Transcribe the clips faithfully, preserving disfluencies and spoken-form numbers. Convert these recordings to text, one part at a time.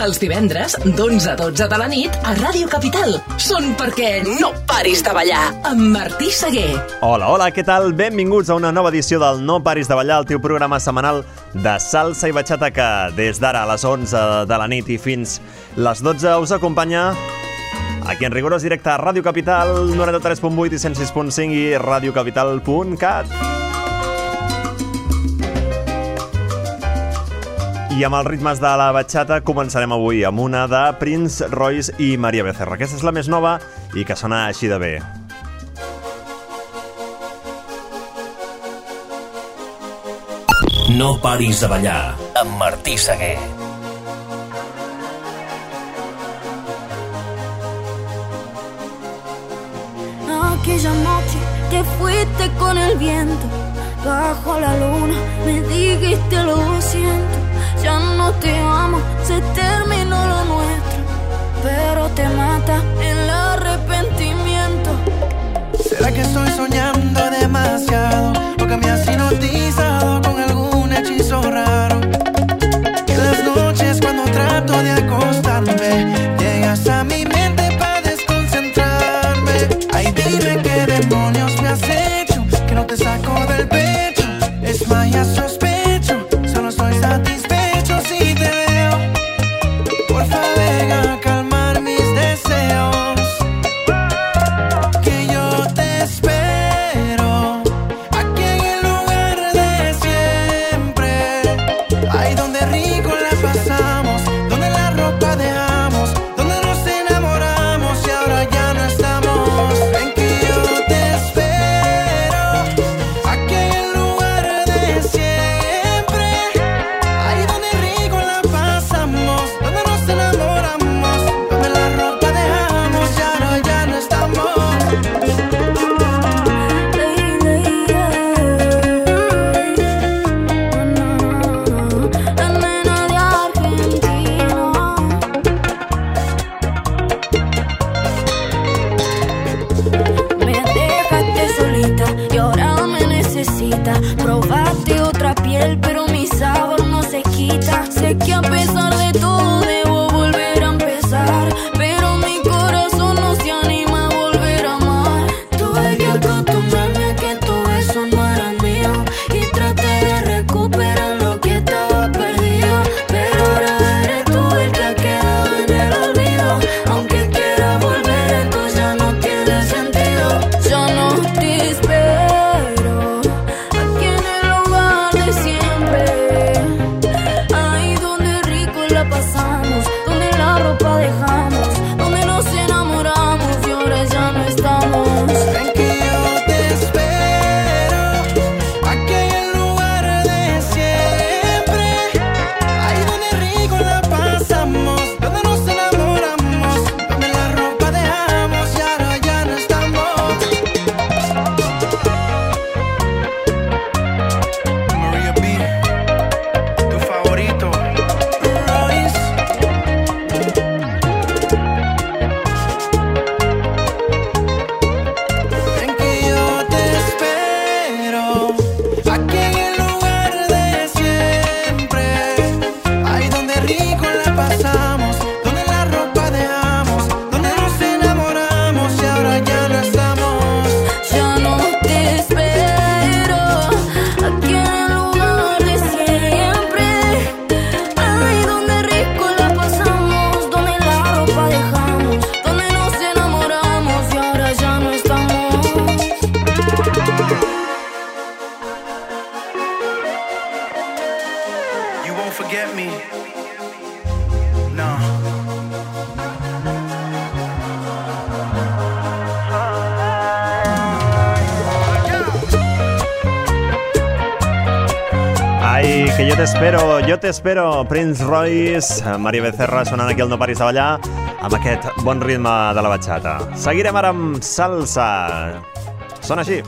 Els divendres, d'onze a dotze de la nit, a Ràdio Capital. Són perquè no paris de ballar, amb Martí Seguer. Hola, hola, què tal? Benvinguts a una nova edició del No paris de ballar, el teu programa setmanal de salsa i batxata que des d'ara a les onze de la nit i fins les dotze us acompanya aquí en rigorós directe a Ràdio Capital, noranta-tres punt vuit i cent sis punt cinc i radiocapital punt cat. I amb els ritmes de la batxata començarem avui amb una de Prince Royce i María Becerra. Aquesta és la més nova i que sona així de bé. No paris de ballar, amb Martí Seguer. Aquella noche te fuiste con el viento, bajo la luna me dijiste lo siento. Ya no te amo, se terminó lo nuestro, pero te mata el arrepentimiento. ¿Será que estoy soñando demasiado? ¿O que me has hipnotizado con algún hechizo raro? En las noches cuando trato de acostarme, llegas a mi mente para desconcentrarme. Ay, dime qué demonios me has hecho, que no te saco del pecho. Es magia, sospecho, solo estoy satisfecho. Probaste otra piel, pero mi sabor no se quita. Sé que a pesar de todo debo volver a empezar, pero mi corazón no se anima a volver a amar. Tuve que acostumbrarme a que tus besos no eran míos y traté de recuperar lo que estaba perdido, pero ahora eres tú el que ha quedado en el olvido. Aunque quiera volver, esto ya no tiene sentido. Ya no te espero que yo te espero, yo te espero, Prince Royce, María Becerra sonant aquí al No paris de ballar amb aquest bon ritme de la batxata. Seguirem ara amb salsa. Sona així.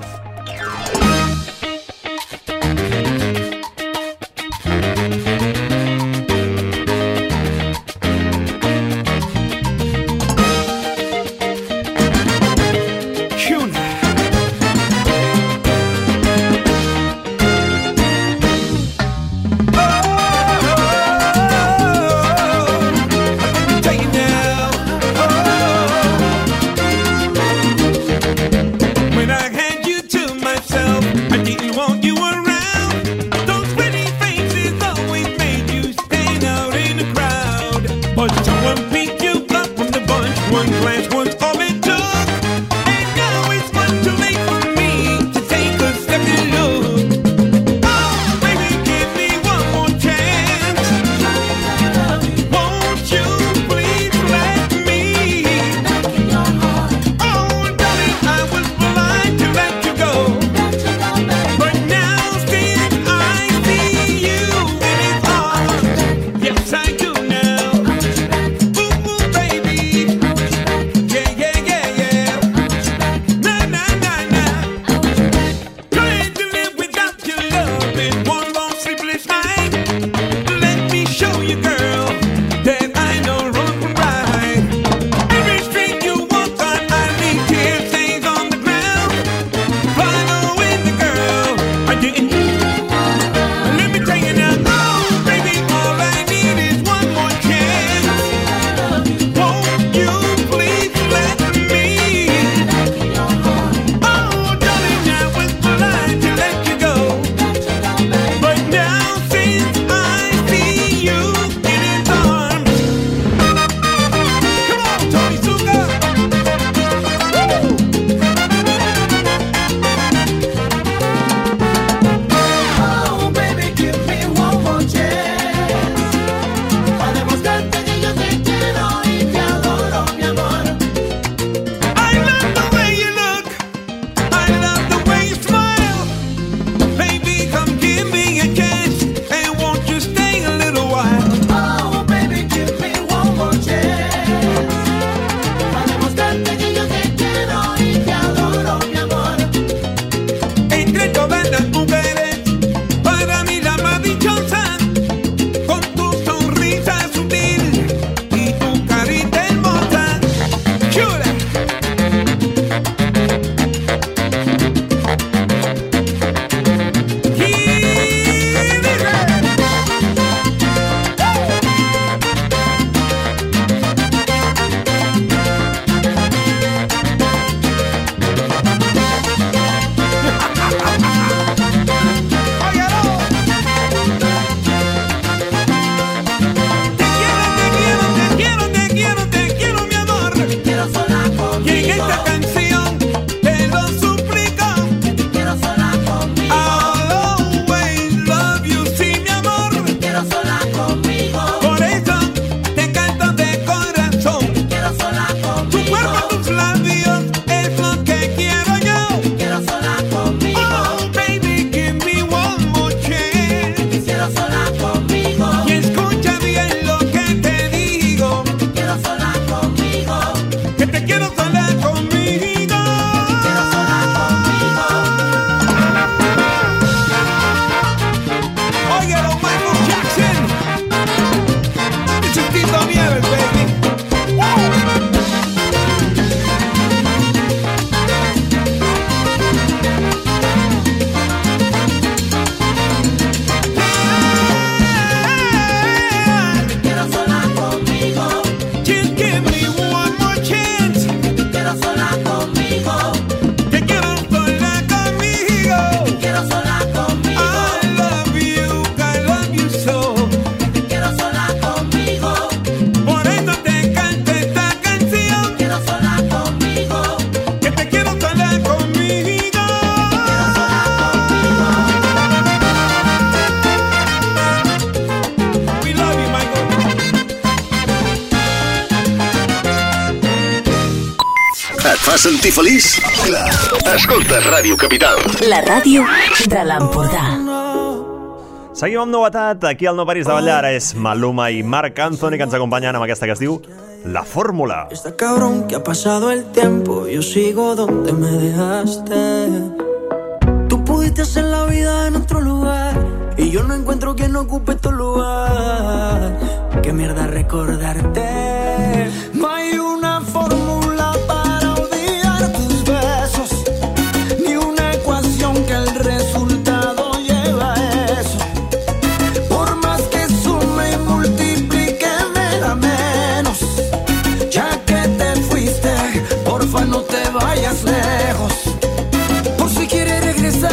Et fa sentir feliç? Clar. Escolta Ràdio Capital. La ràdio de l'Empordà. Seguim amb novetat. Aquí al No Paris de Ballar és Maluma i Marc Anthony, que ens acompanyen amb aquesta que es diu La Fórmula. Está cabrón que ha pasado el tiempo, yo sigo donde me dejaste. Tú pudiste hacer la vida en otro lugar y yo no encuentro quien ocupe tu lugar. Qué mierda recordarte. No hay una fórmula para olvidar tus besos, ni una ecuación que el resultado lleva a eso. Por más que sume y multiplique me da menos. Ya que te fuiste, porfa no te vayas lejos. Por si quieres regresar,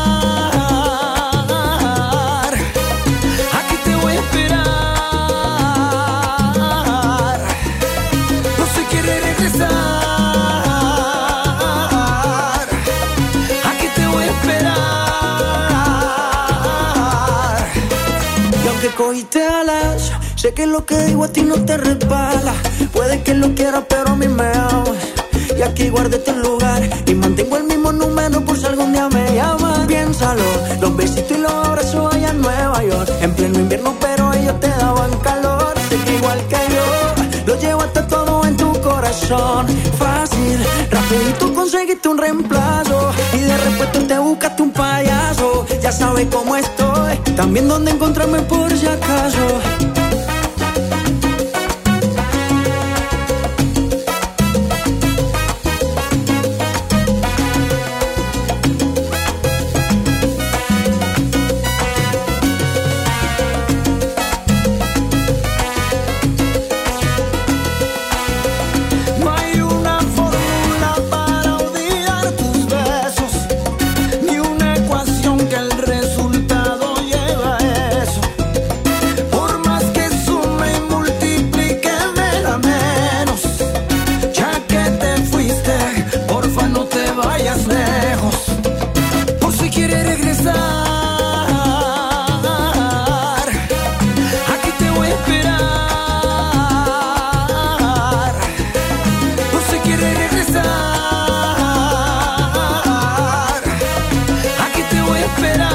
aquí te voy a esperar. Por si quieres regresar, aquí te voy a esperar. Y aunque cogiste alas, sé que lo que digo a ti no te resbala. Puede que lo quieras, pero a mí me amas. Y aquí guardé tu lugar y mantengo el mismo número por si algún día me llamas. Piénsalo, los besitos y los abrazos allá en Nueva York. En pleno invierno, pero ellos te daban calor. Sé que igual que yo, lo llevaste todo en tu corazón. Fácil, rapidito conseguiste un reemplazo y de repente te buscaste un payaso. Ya sabes cómo estoy, también dónde encontrarme por si acaso. No hay una fórmula para olvidar tus besos, ni una ecuación que el resultado lleva a eso. Por más que sume y multiplique me da menos. Ya que te fuiste, porfa no te vayas lejos. Por si quieres regresar, aquí te voy a esperar. Por si quieres regresar, aquí te voy a esperar.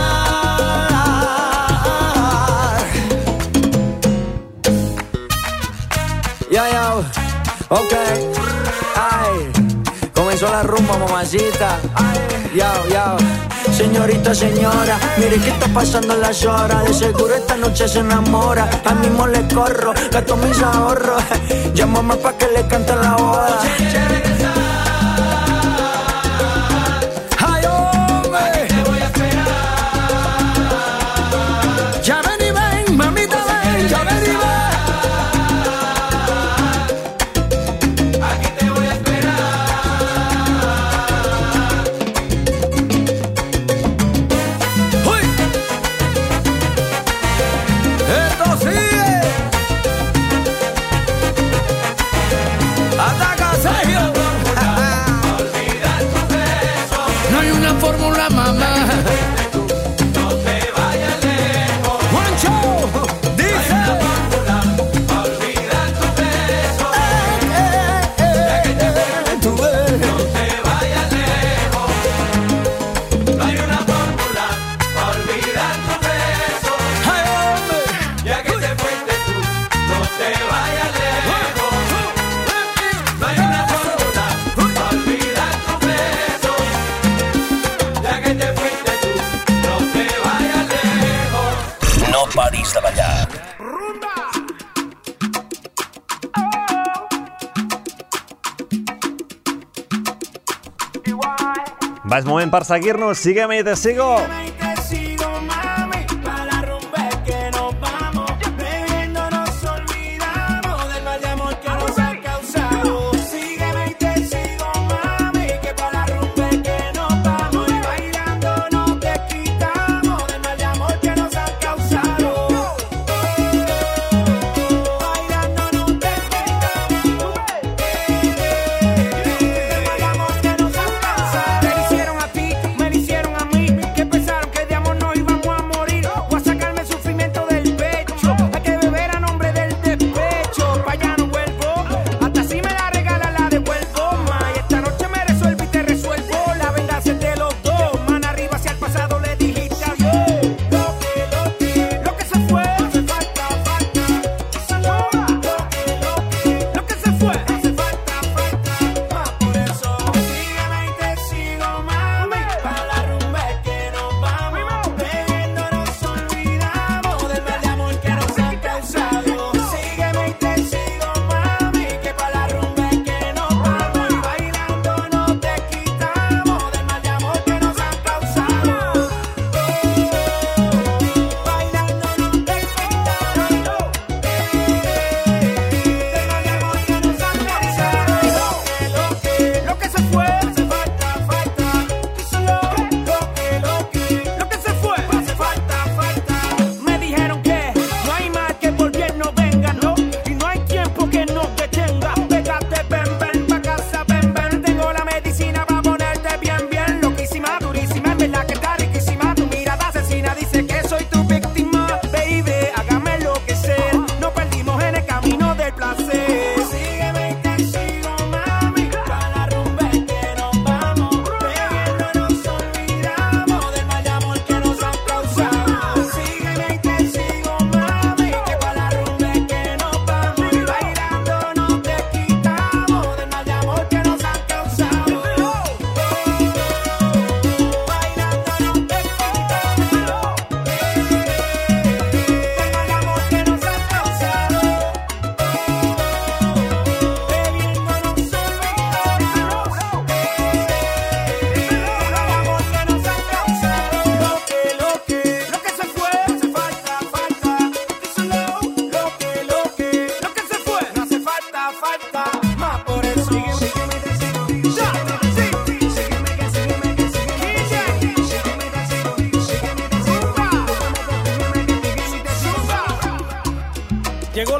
Ya, ya, ok. Ay, comenzó la rumba, mamacita. Ay, ya, ya. Señorita, señora, mire que está pasando las horas. De seguro esta noche se enamora. Al mismo le corro, gasto mis ahorros. Llámame pa' que le cante la boda. Ay, hombre. Ya ven y ven, mamita, ven. Ya ven y ven. Aquí te voy a esperar. ¡Uy! Esto sigue. Ataca, Sergio. No hay una fórmula, mamá. No te vayas lejos. Juancho, dice. Olvidar tu beso. Eh, eh, eh, tu beso. No te vayas lejos. No hay una fórmula para olvidar tu beso. Ay, hombre. Ya que te fuiste tú, no te vayas lejos. No hay una fórmula para olvidar tu beso. Ya que te fuiste tú, no te vayas lejos. No paris de ballar. Va, és moment per seguir-nos. Sígueme i te sigo. Te sigo, mami, para romper que nos vamos. Bebiendo nos olvidamos del mal de amor que nos ha causado. Sígueme y te sigo, mami, que para romper que nos vamos. Y bailando no te quitamos del mal de amor que nos ha causado. Bailando no te quitamos del mal de amor que nos ha causado. Te lo hicieron a ti, me lo hicieron a mí. Que pensaron que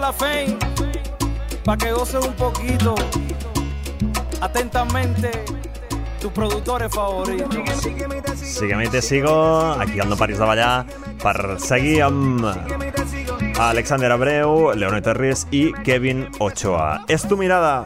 la Fame, pa' que goces un poquito. Atentamente, tus productores favoritos. Sígueme i te sigo, aquí al No Paris de Ballar, per seguir amb Alexander Abreu, Leone Terris i Kevin Ochoa. És tu mirada.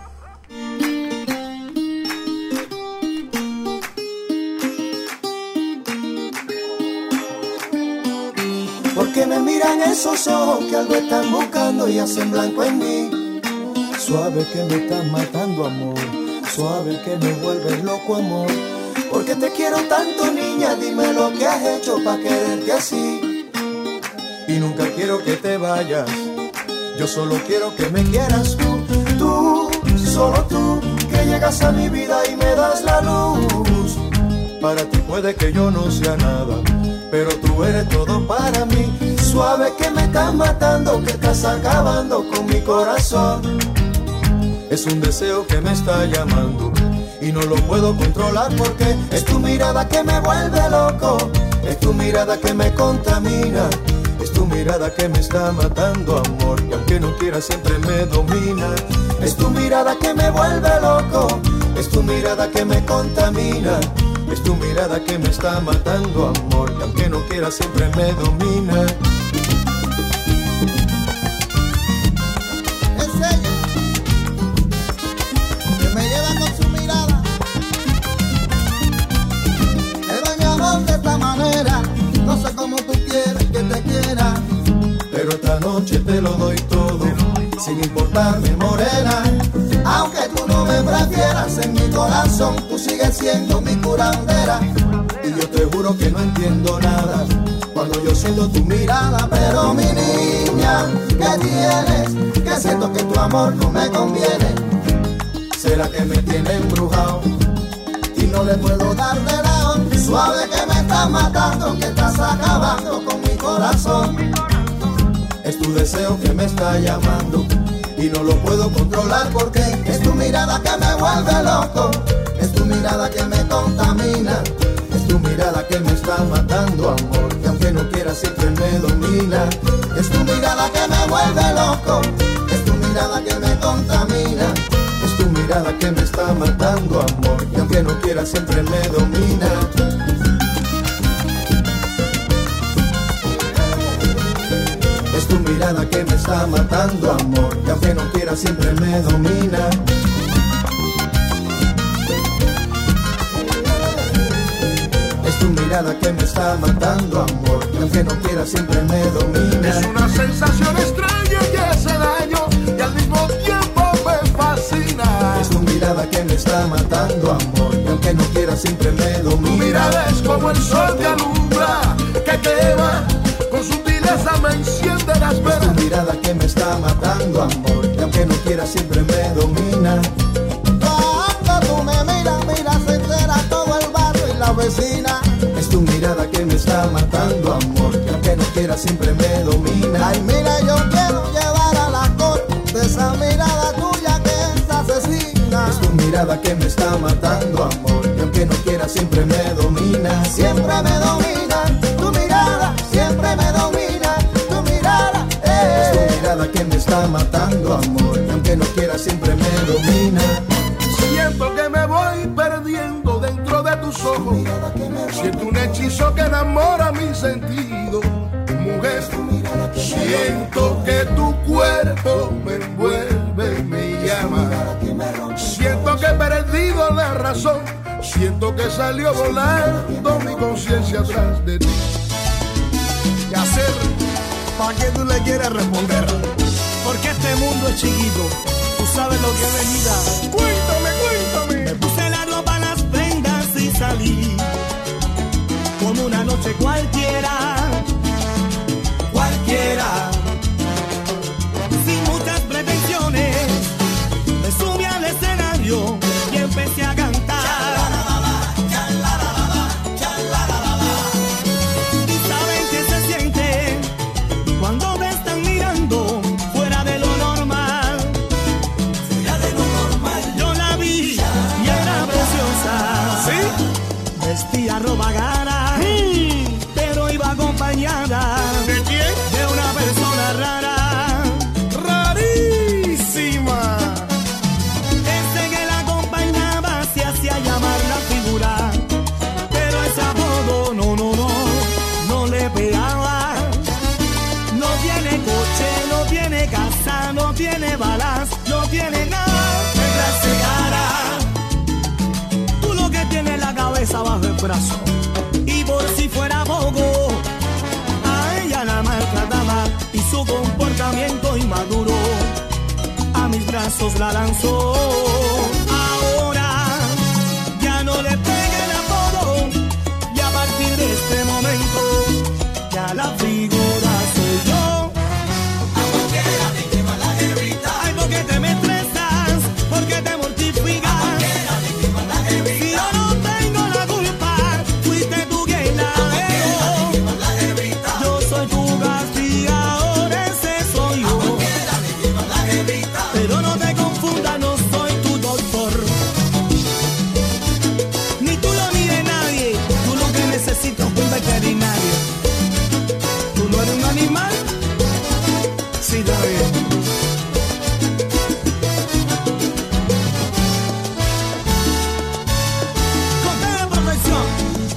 Porque me miran esos ojos que algo están buscando y hacen blanco en mí. Suave que me estás matando, amor. Suave que me vuelves loco, amor. Porque te quiero tanto, niña, dime lo que has hecho pa' quererte así. Y nunca quiero que te vayas, yo solo quiero que me quieras tú. Tú, solo tú, que llegas a mi vida y me das la luz. Para ti puede que yo no sea nada, pero tú eres todo para mí. Suave que me estás matando, que estás acabando con mi corazón. Es un deseo que me está llamando y no lo puedo controlar porque es tu mirada que me vuelve loco. Es tu mirada que me contamina. Es tu mirada que me está matando, amor, y aunque no quiera siempre me domina. Es tu mirada que me vuelve loco. Es tu mirada que me contamina. Es tu mirada que me está matando, amor, y aunque no quiera siempre me domina. Es ella que me lleva con su mirada. Te doy mi amor de esta manera. No sé cómo tú quieres que te quiera, pero esta noche te lo doy todo, sin importarme, morena. Aunque tú no me prefieras, en mi corazón tú sigues siendo mi curandera. Y yo te juro que no entiendo nada cuando yo siento tu mirada. Pero mi niña, ¿qué tienes? Que siento que tu amor no me conviene. ¿Será que me tiene embrujado y no le puedo dar de lado? Suave que me estás matando, que estás acabando con mi corazón. Es tu deseo que me está llamando y no lo puedo controlar porque es tu mirada que me vuelve loco. Es tu mirada que me contamina. Es tu mirada que me está matando, amor, que aunque no quiera siempre me domina. Es tu mirada que me vuelve loco. Es tu mirada que me contamina. Es tu mirada que me está matando, amor, que aunque no quiera siempre me domina. Es tu mirada que me está matando, amor, que aunque no quiera siempre me domina. Es tu mirada que me está matando, amor, que aunque no quiera siempre me domina. Es una sensación extraña que hace daño y al mismo tiempo me fascina. Es tu mirada que me está matando, amor, que aunque no quiera siempre me domina. Tu mirada es como el sol que alumbra, que quema, con sutileza me enciende las venas. Es tu mirada que me está matando, amor, que aunque no quiera siempre me domina. Cuando tú me miras, miras se entera todo el barrio y la vecina. Es tu mirada que me está matando, amor, que aunque no quiera siempre me domina. Ay, mira, yo quiero llevar a la corte de esa mirada tuya que es asesina. Es tu mirada que me está matando, amor, que aunque no quiera siempre me domina. Siempre me domina, tu mirada siempre me domina, tu mirada eh. Es tu mirada que me está matando, amor, que aunque no quiera siempre me domina. Siento que me voy perdiendo dentro de tus ojos. Siento un hechizo que enamora mi sentido. Mujer, siento que tu cuerpo me envuelve y me llama. Siento que he perdido la razón. Siento que salió volando mi conciencia atrás de ti. ¿Qué hacer? ¿Para qué tú le quieres responder? Porque este mundo es chiquito. Tú sabes lo que es venida. Cuéntame, cuéntame. Me puse la ropa, las prendas y salí como una noche cualquiera, cualquiera. Sin muchas pretensiones, me subí al escenario y empecé a cantar. Y saben que se siente cuando te están mirando fuera de lo normal. Fuera de lo normal. Yo la vi y era preciosa. ¿Sí? Vestía ropa cara, mm. pero iba acompañada. ¿De quién? De una persona rara. Rara. brazos. Y por si fuera poco, a ella la maltrataba y su comportamiento inmaduro a mis brazos la lanzó. Ahora ya no le peguen apodo y a partir de este momento ya la figura soy yo. Porque la víctima la jevita. Ay, porque te me estresas, porque te mortificas. Porque la víctima la jevita. Si yo no tengo la culpa, fuiste tú quien la dejó. La jevita. Yo soy tu castigador, ese soy yo. Porque la víctima la jevita. Pero no te confundas, no soy tu doctor. Ni tuyo ni de nadie. Tú lo que necesitas es un veterinario. ¿Tú no eres un animal? Sí, está bien. Corte de perfección.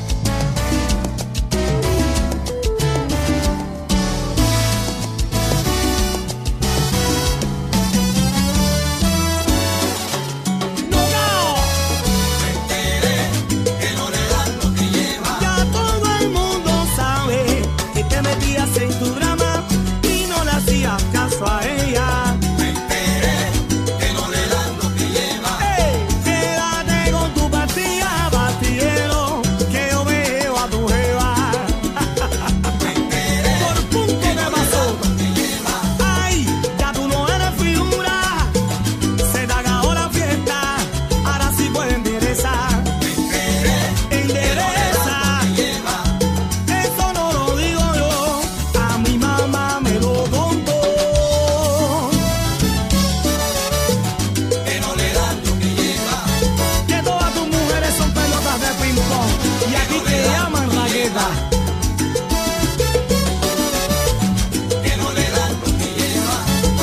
¡No, no! Me enteré que no le dan lo que lleva. Ya todo el mundo sabe que te metías en tu drama y no le hacías caso a ella. Me enteré que no le dan lo que lleva. ¡Ey! Quédate con tu pastilla, pastillero, que yo veo a tu jeva. Me enteré por punto que pasó. Ay, ya tú no eres figura. Se te acabó la fiesta, ahora sí puede enderezar. Me enteré endereza. Eso no lo digo yo, a mi mamá me lo contó. Que no le dan lo que lleva. Que todas tus mujeres son pelotas de ping pong y aquí te llaman raqueta. Que no le dan lo que lleva.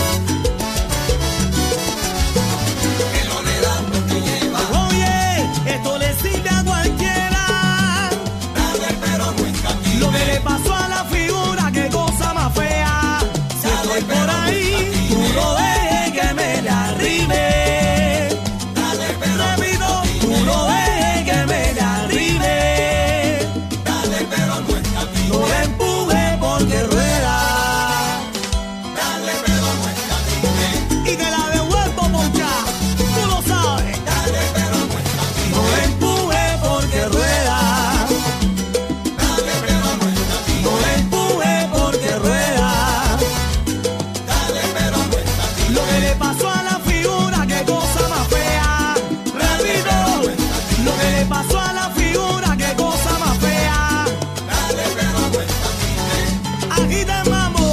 Que no le dan lo que lleva. Oye, esto le sirve a cualquiera. Dale, pero no en camino. Lo que le pasó a la figura, qué cosa más fea. Si estoy por ahí, tú no dejes que me le arrime. Dale, pero repito, tú no dejes que me le arrime. Dale, pero no en camino. No le empuje porque rueda. Dale, pero no en camino. Y que la devuelvo poncha, tú lo sabes. Dale, pero no en camino. No le empuje porque rueda. Dale, pero no en camino. No le empuje porque rueda. Dale, pero no en camino. Lo que le pasó a la figura, qué cosa más fea. Repito, lo que le pasó a la figura, qué cosa más fea. Dale, pero no en camino. Aquí te mamo.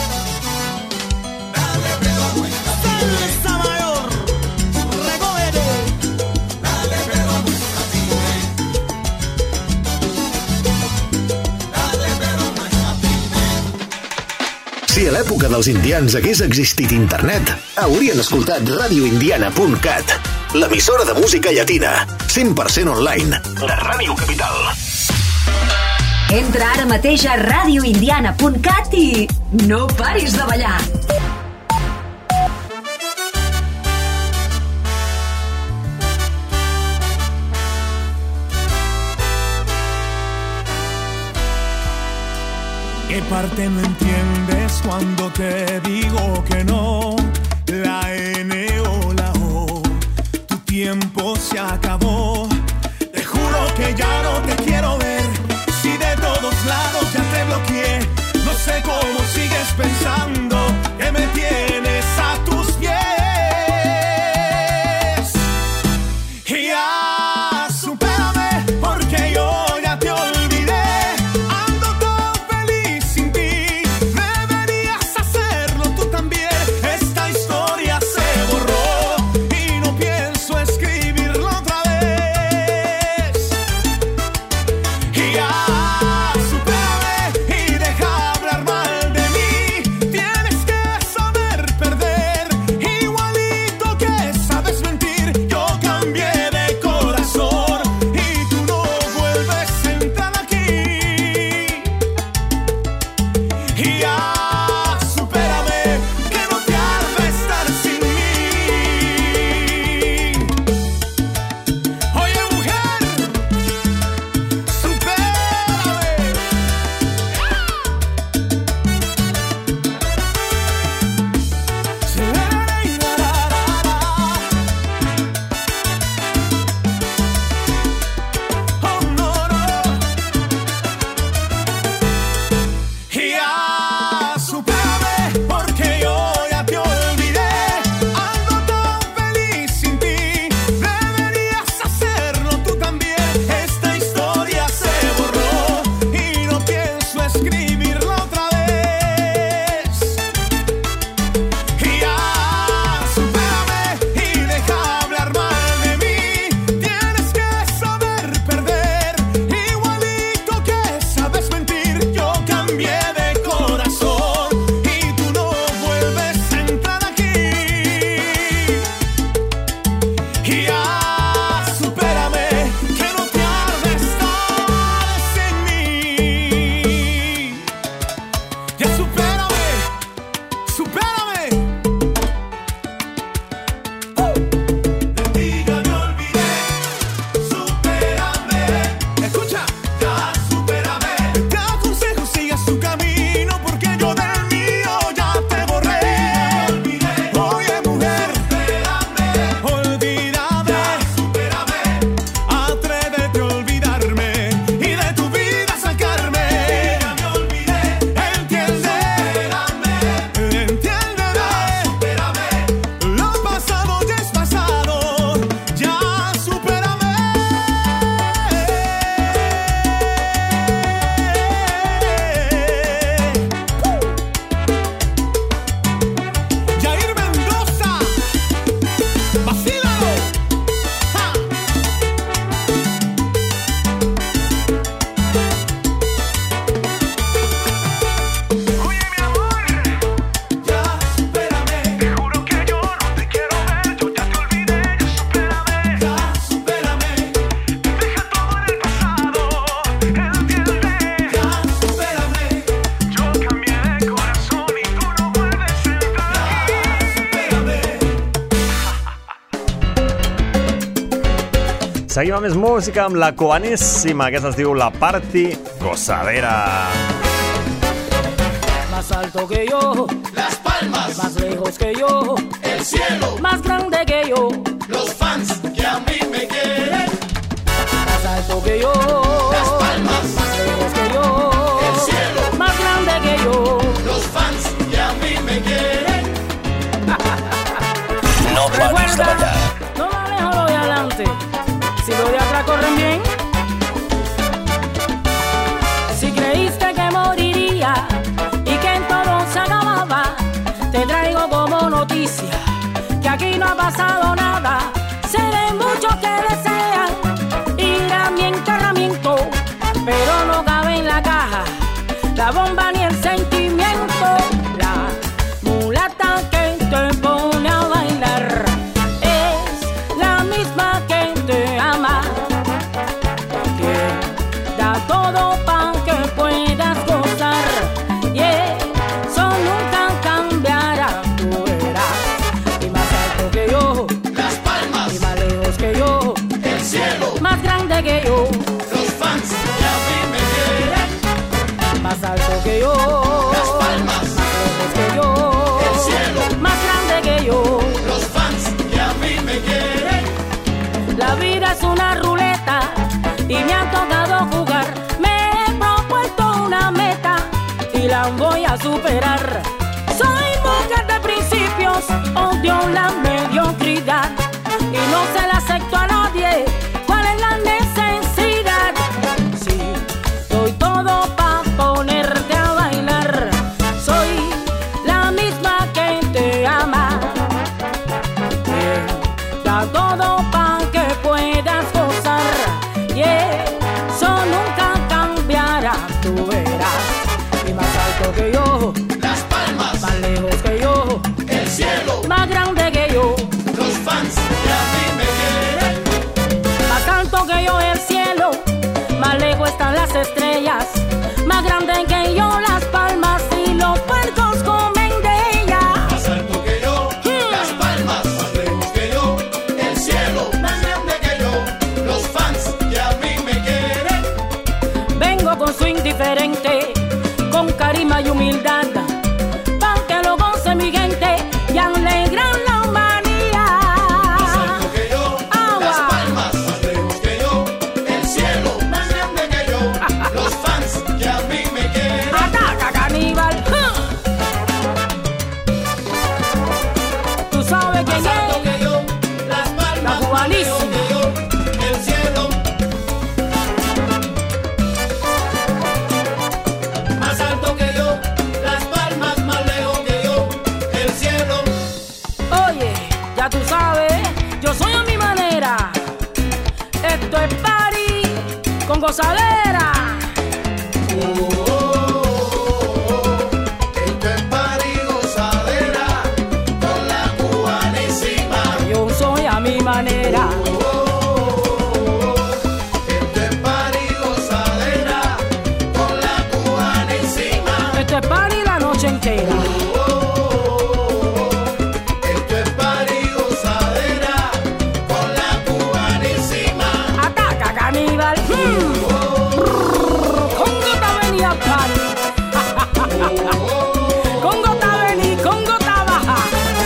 Dale, pero no en camino. Salsa mayor, recógete. Dale, pero no en camino. Dale, però no en camino. Si a l'època dels indians hagués existit internet, haurien escoltat radio indiana punt cat, l'emissora de música llatina, cent per cent online, de Ràdio Capital. Entra ara mateix a radio indiana punt cat i no paris de ballar. ¿Qué parte no entiendes cuando te digo que no? La N o la O, tu tiempo se acabó. Te juro que ya no te quiero ver. Si de todos lados ya te bloqueé, no sé cómo sigues pensando que me tienes a tus pies. Y ya, supérame, porque yo ya te olvidé. Ando todo feliz sin ti, deberías hacerlo tú también. Esta historia se borró y no pienso escribirlo otra vez. Seguim amb més música amb la Cubaníssima, que es diu La Party Gozadera. Más alto que yo, Las Palmas. más lejos que yo, El cielo. más grande que yo, Los fans que a mí me quieren. más alto que yo, Las Palmas. más lejos que yo, El cielo. más grande que yo. Los fans que a mí me quieren. No paris de ballar. No me alejo lo de adelante, si lo de atrás corren bien. Si creíste que moriría y que en todo se acababa, te traigo como noticia que aquí no ha pasado nada. Seré muchos que desean ir a mi enterramiento, pero no cabe en la caja la bomba ni el sentimiento. La mulata que te pone a bailar es la misma que te ama, que da todo pa' que puedas gozar, y eso nunca cambiará, tú verás. Y más alto que yo, Las Palmas. y más lejos que yo, El cielo. más grande que yo, Los fans que a mí me quieren. más alto que yo, Las Palmas. más lejos que yo, El cielo. más grande que yo. Los fans que a mí me quieren. La vida es una ruleta y me ha tocado jugar. Me he propuesto una meta y la voy a superar. Soy mujer de principios, odio la mediocridad y no se la acepto a nadie. ¿Cuál es la necesidad? Sí, doy todo pa' ponerte a bailar. Soy la misma que te ama, que da todo pa' que puedas gozar, y eso nunca cambiará, tú verás. Y más alto que yo, Las Palmas. más lejos que yo, El cielo. más grande que yo, Los fans que a mí me quieren. más alto que yo el cielo, más lejos están las estrellas, más grande que yo las palmas y los puercos comen de ellas. Más alto que yo. Las Palmas. Más lejos que yo. El cielo. Más grande que yo. Los fans que a mí me quieren. Vengo con su indiferente, con carisma y humildad, pa' que lo goce mi gente y alegran la humanidad. Más alto que yo. Agua. Las Palmas. Más lejos que yo. El cielo. Más grande que yo. Los fans que a mí me quieren. Ataca, caníbal. ¡Ja! Tú sabes quién Más alto es. que yo. Las Palmas. La Más lejos cubanísima. que yo. El cielo. Más alto que yo. Las Palmas. Más lejos que yo. El cielo. Oye, ya tú sabes, yo soy a mi manera. Esto es party con gozadera. Esto es party gozadera con la cubanísima. Yo soy a mi manera. Esto es party gozadera con la cubanísima. Esto es party la noche entera. Esto es party gozadera con la cubanísima. Ataca, caníbal. Mm. Congo ta vení a party. Congo ta vení, Congo ta baja.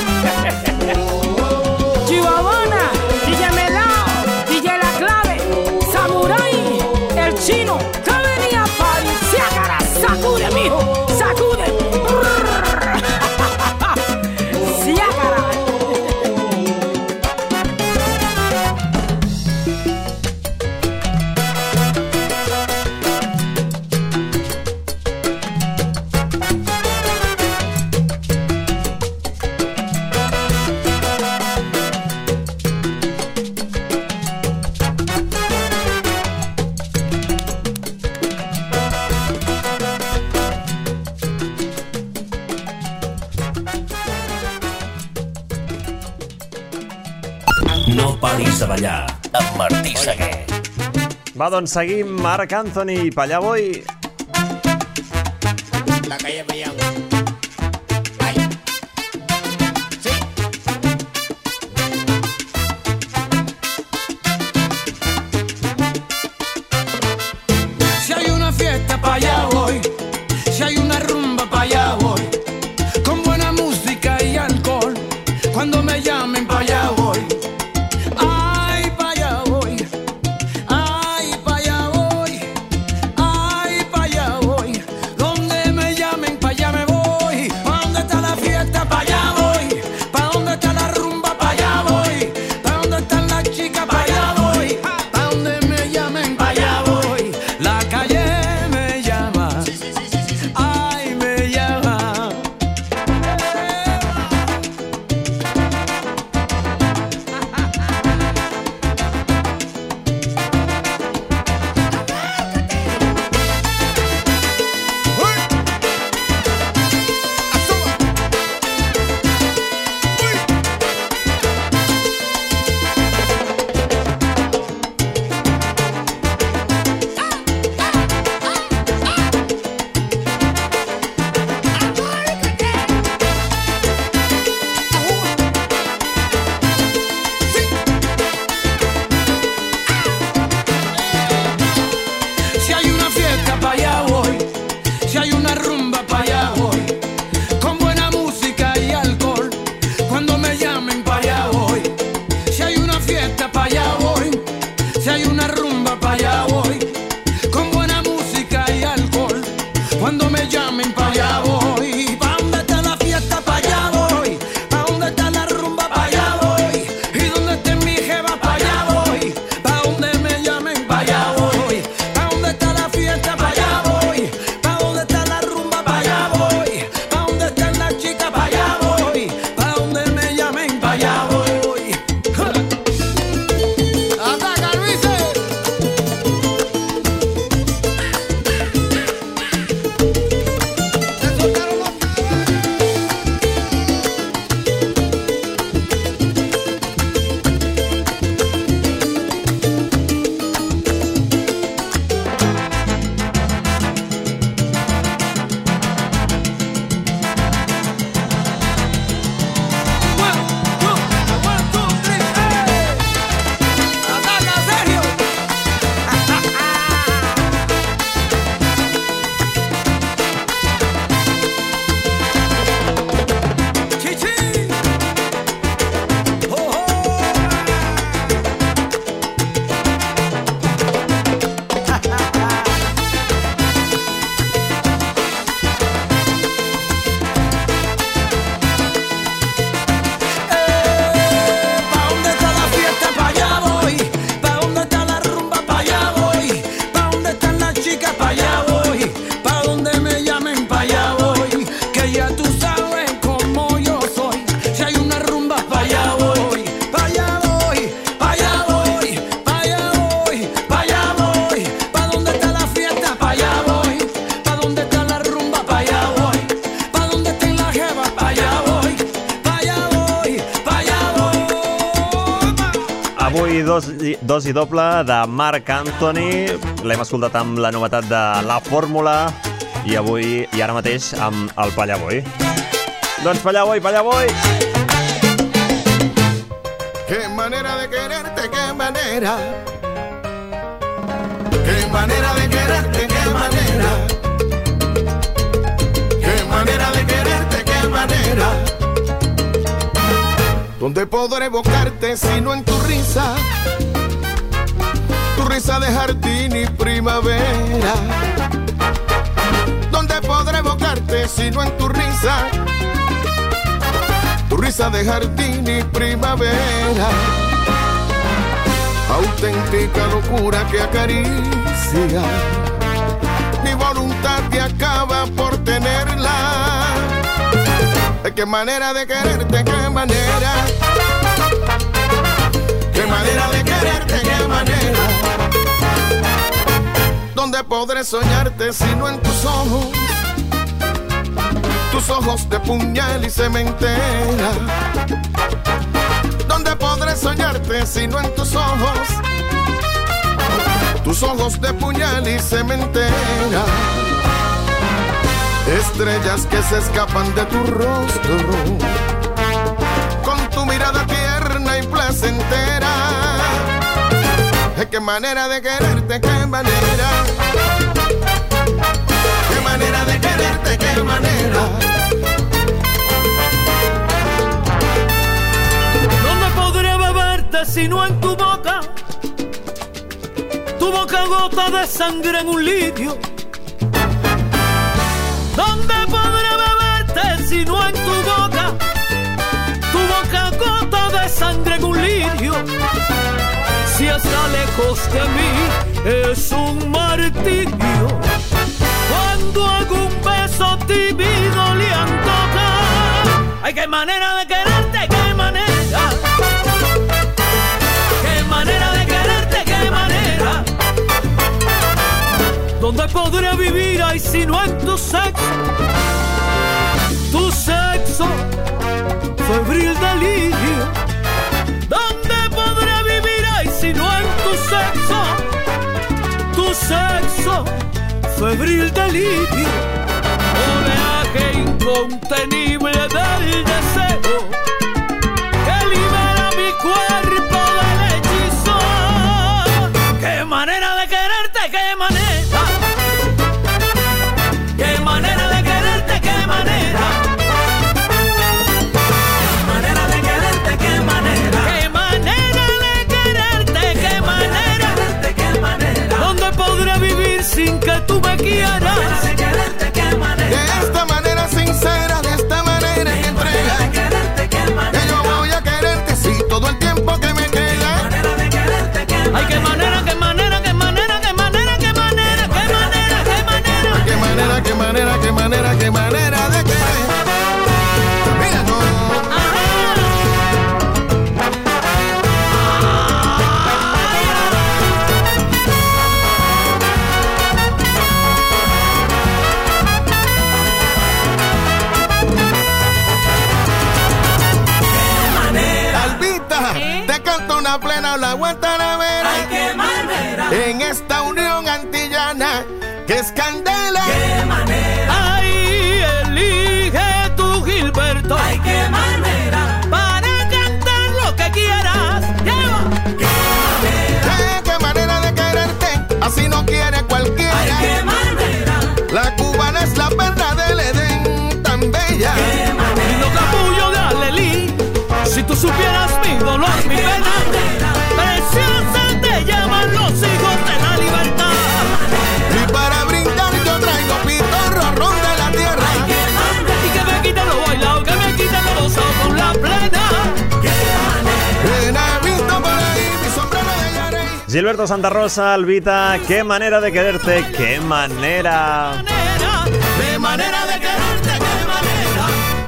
Chihuahua, D J Melao, D J La Clave, Samurai, el chino, que venía a party. Sácara, sacude, mijo, sacude. Brrr. No paris de ballar, amb Martí Seguer. Va, doncs seguim. Marc Anthony, Pallavoy. La calle Pallavoy. Pa' allá voy, si hay una rumba pa' allá voy, con buena música y alcohol, cuando me llamen pa' allá voy, ay pa' allá voy, ay pa' allá voy, ay pa' allá voy, donde me llamen pa' allá me voy, pa' donde está la fiesta pa' allá voy, pa' donde está la rumba pa' allá voy, pa' donde están las chicas pa' allá voy, pa' donde me llamen pa' allá voy, la calle Dosi doble de Marc Anthony. L'hem escoltat amb la novetat de La Fórmula i avui i ara mateix amb el Pallavoy. Doncs Pallavoy, Pallavoy! Qué manera de quererte, qué manera. Qué manera de quererte, qué manera. Qué manera de quererte, qué manera. ¿Dónde podré evocarte si no en tu risa? Tu risa de jardín y primavera. ¿Dónde podré evocarte si no en tu risa? Tu risa de jardín y primavera. Auténtica locura que acaricia mi voluntad y acaba por tenerla. Qué manera de quererte, qué manera. Qué manera de quererte, qué manera. ¿Dónde podré soñarte si no en tus ojos? Tus ojos de puñal y cementera. ¿Dónde podré soñarte verte sino en tus ojos, tus ojos de puñal y cementera, estrellas que se escapan de tu rostro, con tu mirada tierna y placentera. Qué manera de quererte, qué manera, qué manera de quererte, qué manera. ¿Dónde podré beberte sino en tu boca? Tu boca gota de sangre en un lirio. ¿Dónde podré beberte sino en tu boca? Tu boca gota de sangre en un lirio. Si está lejos de mí es un martirio. Cuando hago un beso tímido le antoja. Ay, qué manera de quererte, qué manera. Qué manera de quererte, qué manera. ¿Dónde podré vivir ay si no en tu sexo? Tu sexo, febril delirio. ¿Dónde podré vivir ay si no en tu sexo? Tu sexo, febril delirio. Oleaje incontenible del deseo que libera mi cuerpo del hechizo. ¡Qué manera de quererte, qué manera! ¡Qué manera de quererte, qué manera! ¡Qué manera de quererte, qué manera! ¡Qué manera de quererte, qué manera! ¡Qué manera! ¿Dónde podré vivir sin que tú me quieras? ¡Qué manera de quererte, qué manera! De esta manera sincera, de esta manera en entrega, que yo voy a quererte si todo el tiempo que me queda. Ay, qué manera, qué manera, qué manera, qué manera, qué manera, qué manera, qué manera. Qué manera, qué manera, qué manera, qué manera de querer. Mira, no. Albita, te canto una plena la Guantanamera. Ay, qué manera. En esta unión antillana que es candela. Qué manera. Ay, elige tú, Gilberto. Ay, qué manera. Para cantar lo que quieras. Lleva. Qué manera. Eh, qué manera de quererte, así no quiere cualquiera. Ay, qué manera. La cubana es la perla del Edén, tan bella. Qué manera. Y no capullo de Alelí. Si tú supieras mi dolor, mi pena, preciosa te llaman los hijos de la libertad. Y para brindar yo traigo pitorro, ron de la tierra. Y que me quiten lo bailado, que me quiten lo gozado con la plena. Bien, he visto por ahí mi sombrero de Yarey. Gilberto Santa Rosa, Albita, qué manera de quererte, qué manera. De manera de quererte, qué manera.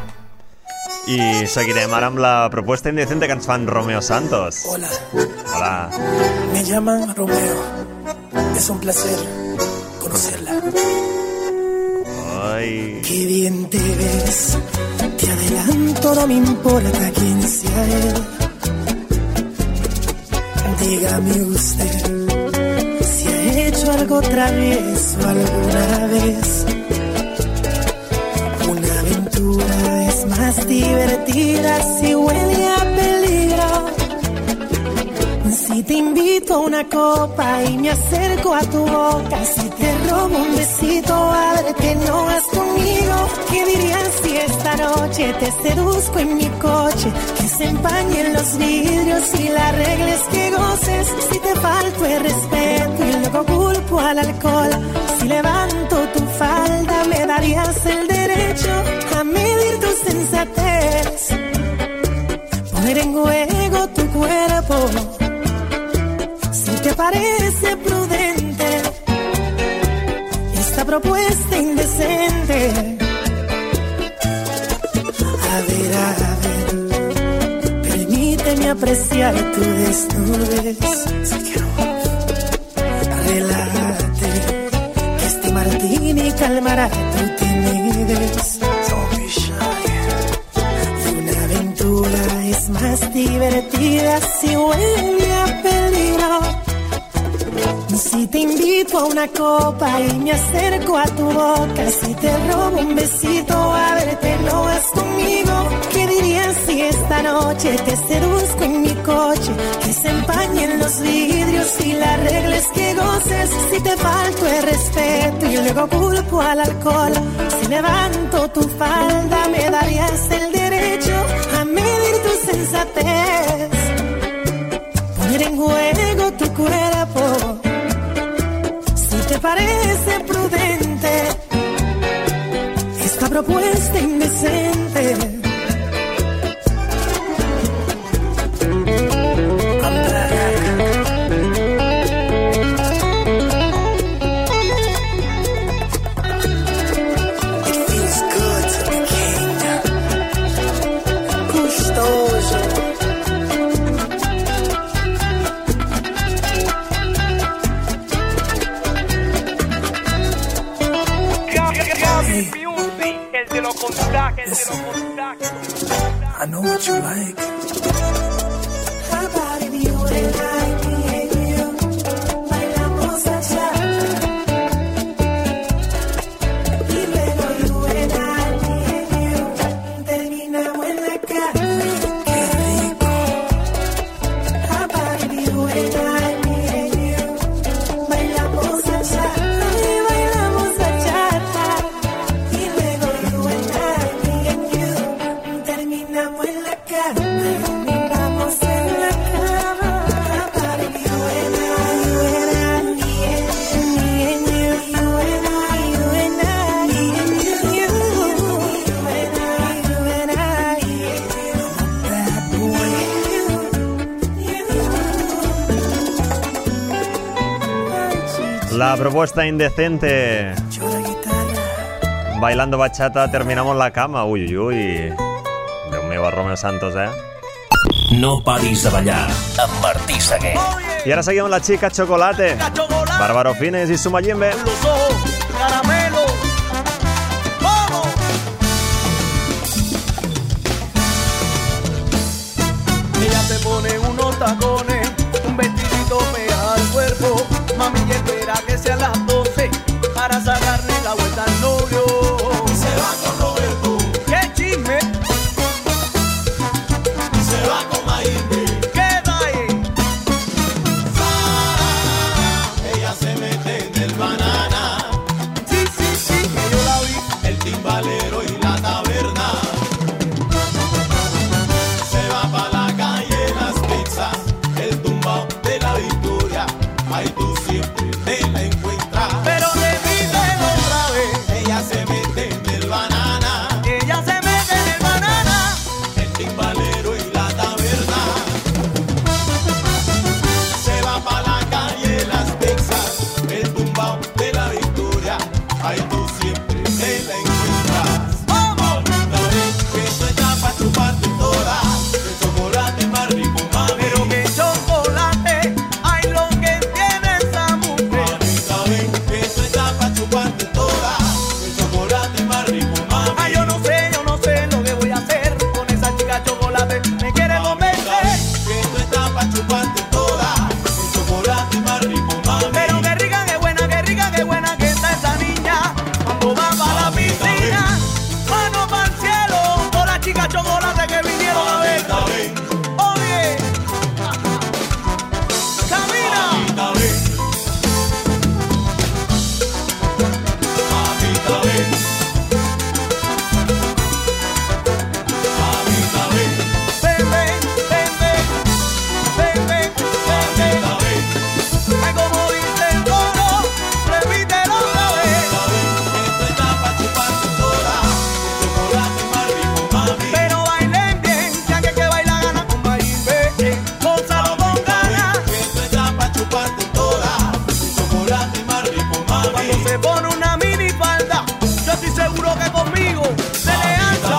I seguirem ara amb la propuesta indecente que ens fan Romeo Santos. Hola. Hola. Me llaman Romeo. Es un placer conocerla. Ay. Qué bien te ves. Te adelanto, no me importa quién sea él. Dígame usted si ha hecho algo travieso alguna vez. Una aventura es más divertida si huele a peligro. Si te invito a una copa y me acerco a tu boca, si te robo un besito, padre, que no vas conmigo. ¿Qué dirías si esta noche te seduzco en mi coche? Que se empañen los vidrios y las reglas que goces. Si te falto el respeto y luego culpo al alcohol, si levanto tu falda me darías el derecho a medir tu sensatez, poner en juego tu cuerpo. Si te parece prudente esta propuesta indecente, a ver, a ver, permíteme apreciar tu desnudez. Relájate, que este martini calmará tu timidez. Y una aventura es más divertida divertidas y huele a peligro. Si te invito a una copa y me acerco a tu boca, si te robo un besito a verte no vas conmigo. ¿Qué dirías si esta noche te seduzco en mi coche? Que se empañen los vidrios y las reglas que goces. Si te falto el respeto y luego culpo al alcohol, si levanto tu falda me darías el derecho a medir tu sensatez, poner en juego tu cuerpo. Si te parece prudente esta propuesta indecente, I know what you like. How about if you and I, me and you, bailamos allá? Y luego you and I, me and you, terminamos en la cama. Qué rico. How about if you and I, me and you, bailamos allá? Y bailamos allá. Y luego you and I, me and you, terminamos en la cama. Terminamos en la cama. How about if you and I, you and I, me and you, you and I, you and I, me and you, you and I, you and I, bad boy. La propuesta indecente. Bailando bachata, terminamos la cama. Uy, uy, uy. Déu meu, el Romeo Santos, eh? No paris de ballar amb Martí Seguer. Y ahora seguimos la chica chocolate. Bárbaro Fines y su Mayimbe. Caramelo. ¡Vamos! Ella se pone unos tacones, un vestidito pega al cuerpo. Mami, ya espera que sean las doce para sacarle la vuelta al novio. Se va con Roberto. ¡Qué chisme! Se va con Mayimbe. ¡Qué dae! Ella se mete en el banana. Sí, sí, sí, que yo la vi. El timbalero y la taberna. Se va pa' la calle Las Pizzas, el tumbao de la Victoria. Ahí tú siempre te la encuentras. Pero repítelo otra vez. Ella se mete en el banana. Ella se mete en el banana. El timbalero y la taberna. Se va pa' la calle Las Pizzas, el tumbao de la Victoria. Ahí tú siempre te la encuentras. ¡Vamos! Que esto está pa' chuparte toda. El chocolate más rico, mami. Pero que chocolate, ay, lo que tiene esa mujer. Que esto está pa' chuparte toda. El chocolate más rico, mami. Ay, yo no sé, yo no sé lo que voy a hacer con esa chica chocolate. Me quiere convencer. Que esto está pa' chuparte toda. El chocolate más rico, mami. Pero qué rica, qué buena, qué rica, qué buena que está esa niña. Cuando va pa' la piscina, mano pa'l cielo. Todas las chicas chocolate que vinieron a ver. Oye, camina. Ven, ven, ven, ven. Ven, ven, ven, ven. Ay, como dice el coro, repítelo otra vez. Esto está pa' chuparte toda. El chocolate más rico, mami. Pero bailen bien, ya que que baila gana con Mayimbe. Gózalo con ganas. Esto está pa' chuparte toda. El chocolate más rico, mami. Cuando se pone una mini falda, yo estoy seguro que conmigo se le alza.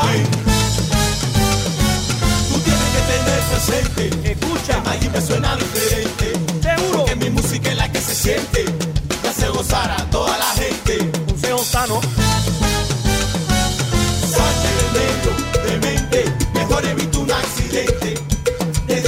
Tú tienes que tener presente. Escucha, Mayimbe suena diferente. Seguro que mi música es la que se siente. Que hace gozar a toda la gente. Consejo sano. Salte del medio, demente. Mejor evita un accidente. Te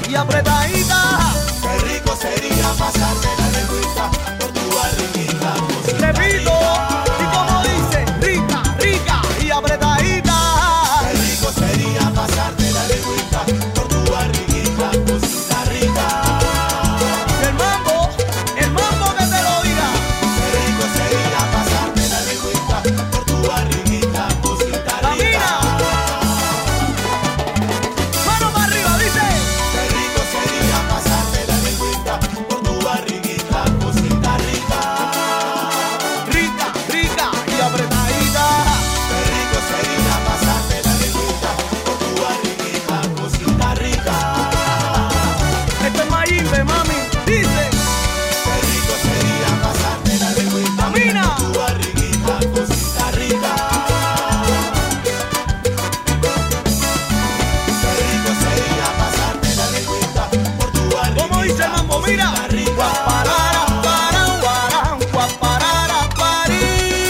y apretadita. Qué rico sería pasarte la lengüita por tu barriguita. Repito, y como dice, rica, rica y apretadita. Qué rico sería pasarte la lengüita por tu barriguita, cosita rica. Y el mambo, el mambo que te lo diga. Qué rico sería pasarte la lengüita por tu barriguita, cosita rica. Camina. Mano para arriba, dice. Qué rico sería pasarte la lengüita por tu barriguita, cosita rica. Rica, rica y apretadita. Qué rico sería pasarte la lengüita por tu barriguita, cosita rica. Esto es Mayimbe, mami, dice. Qué rico sería pasarte la lengüita Camina. por tu barriguita, cosita rica. Qué rico sería pasarte la lengüita por tu barriguita. ¿Cómo dice el mambo? Mira. Guaparara, para, guarán, guaparara, parí.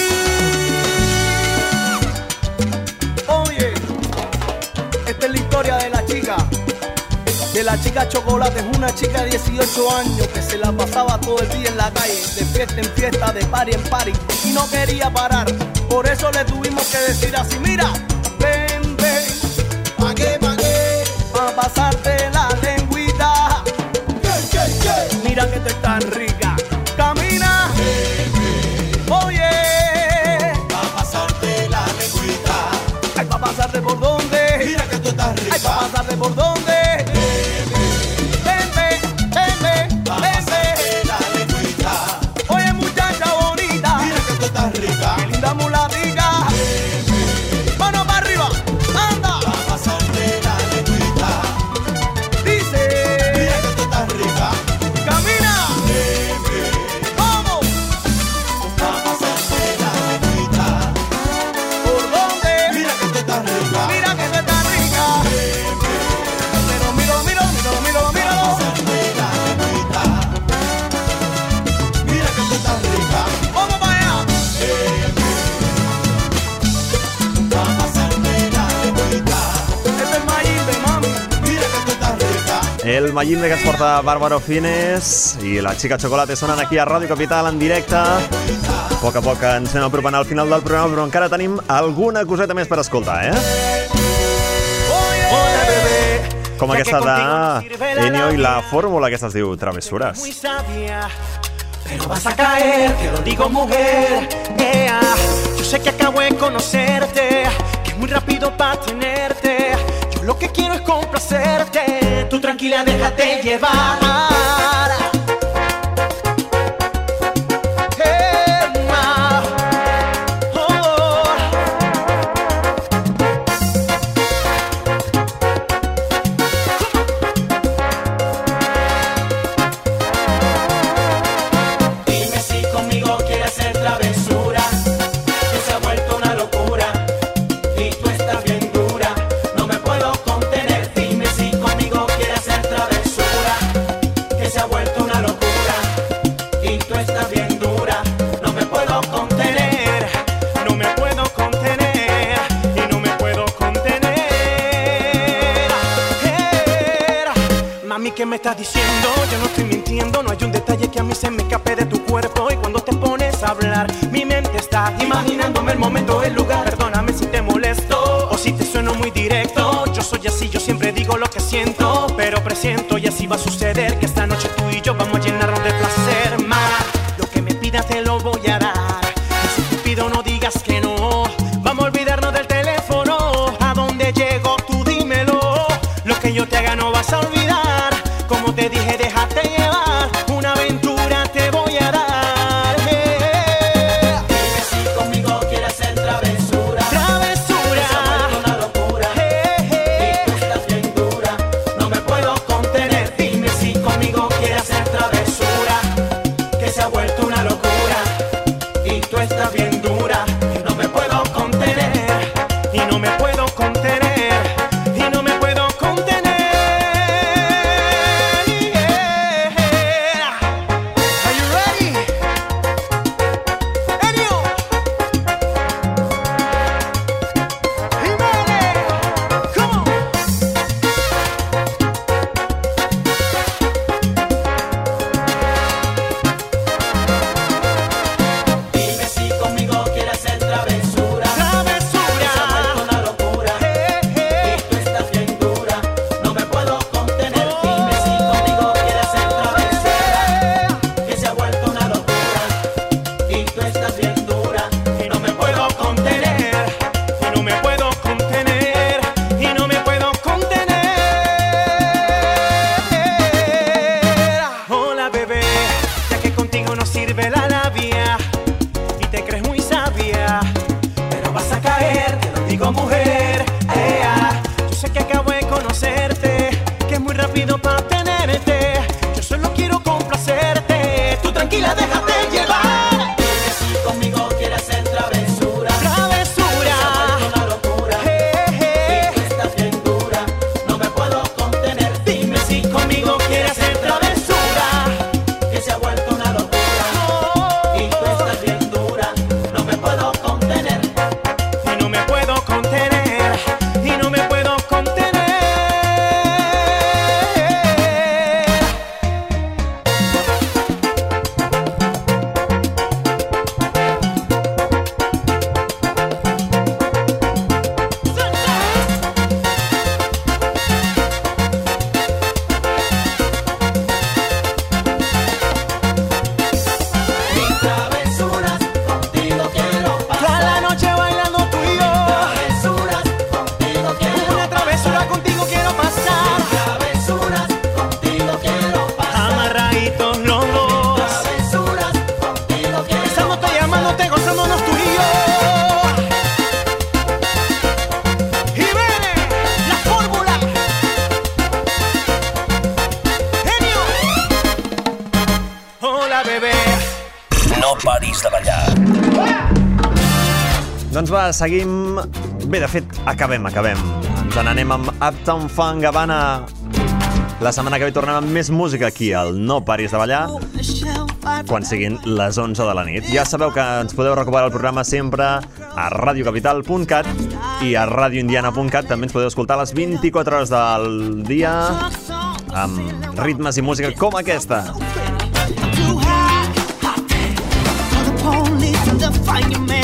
Oye, esta es la historia de la chica. De la chica Chocolate. Es una chica de dieciocho años que se la pasaba todo el día en la calle, de fiesta en fiesta, de party en party, y no quería parar. Por eso le tuvimos que decir así, mira, ven, ven, ¿Pa' qué, pa' qué? a pasarte la lengüita. Mira que tú estás rica. Camina. Oye. Pa' pasarte la lengüita. Ay, pa' pasarte por dónde. Mira que tú estás rica. Ay, pa' pasarte por dónde. Vente, vente, Pa' vente. pasarte la lengüita. Oye, muchacha bonita. Mira que tú estás rica. Qué linda mulatica. Mano para arriba. Anda. Pa' pasarte la lengüita. Dice. Mira que tú estás rica. Camina. Vamos. Pa' pasarte la lengüita. ¿Por dónde? Mira que tú estás rica. Mira que tú estás rica. Pero míralo, míralo, míralo, míralo, míralo. Pasarte la lengüita. Mira que tú estás rica. Vamos para allá. Pa' pasarte la lengüita. Este es Mayimbe, mami. Mira que tú estás rica. El Mayimbe que ens porta Bàrbaro Fines i la Xica Xocolate sonen aquí a Ràdio Capital en directe. A poc a poc ens anem apropant al final del programa, però encara tenim alguna coseta més per escoltar, eh? Hola, bebé. Com aquesta de Ennio i la fórmula, aquesta es diu Travesures. Muy sabia, pero vas a caer, te lo digo mujer. Yeah. Yo sé que acabo de conocerte, que es muy rápido para tenerte. Yo lo que quiero es complacerte. Tú tranquila, déjate llevar. Hey, ma. Oh. Dime si conmigo quieres hacer travesura, que se ha vuelto una locura y tú estás bien dura, no me puedo contener. Dime si conmigo quieres hacer travesura, que se ha vuelto una locura y tú estás bien dura, no me puedo contener. No me puedo contener y no me puedo contener. Era, mami, ¿qué me estás diciendo? Yo no estoy mintiendo, no hay un detalle que a mí se me escape de tu cuerpo. Y cuando te pones a hablar, mi mente está imaginándome el momento, el lugar. Perdóname si te molesto o si te sueno muy directo. Yo soy así, yo siempre digo lo que siento, pero presiento y así va a suceder que esta noche tú y yo vamos a llenarnos de placer. Más, lo que me pidas te lo voy a dar. Y si te pido no digas que no. Vamos a olvidarnos del teléfono. ¿A dónde llego? Tú dímelo. Lo que yo te haga no vas a olvidar. Como te dije, déjate llevar. Una aventura te voy a dar. Yeah. Dime si conmigo quieres hacer travesura, Travesura. que se ha vuelto una locura Hey, hey. y tú estás bien dura, no me puedo contener. Dime si conmigo quieres hacer travesura, que se ha vuelto una locura y tú estás bien dura, no me puedo contener. Y no me puedo contener. Y no me puedo contener. Yeah. tenerte. Yo solo quiero complacerte. Tú tranquila, déjate llevar. Dime si conmigo quieres hacer travesura. Travesura. Una locura. Hey, hey. Y tú estás bien dura, no me puedo contener. Dime si conmigo quieres hacer travesura. Que se ha vuelto una locura. Oh. Y tú estás bien dura, no me puedo contener. Y no me puedo contener. Y no me puedo contener. Mis travesuras contigo quiero Toda pasar. la noche bailando tú y yo. Travesuras contigo quiero Una travesura contigo quiero pasar. Travesuras contigo quiero pasar. Amarraditos los dos. Travesuras contigo quiero Besándote, llamándote, gozándonos tú y yo. Y viene la fórmula. Genio. Hola, bebé. No paris de ballar. Doncs va, seguim... Bé, de fet, acabem, acabem. Ens n'anem amb Uptown Funk Havana. La setmana que ve tornem amb més música aquí al No Paris de Ballar, quan siguin les onze de la nit. Ja sabeu que ens podeu recuperar el programa sempre a radiocapital punt cat i a radioindiana punt cat. També ens podeu escoltar a les vint-i-quatre hores del dia amb ritmes i música com aquesta. Too high, hot, for the police and the fireman.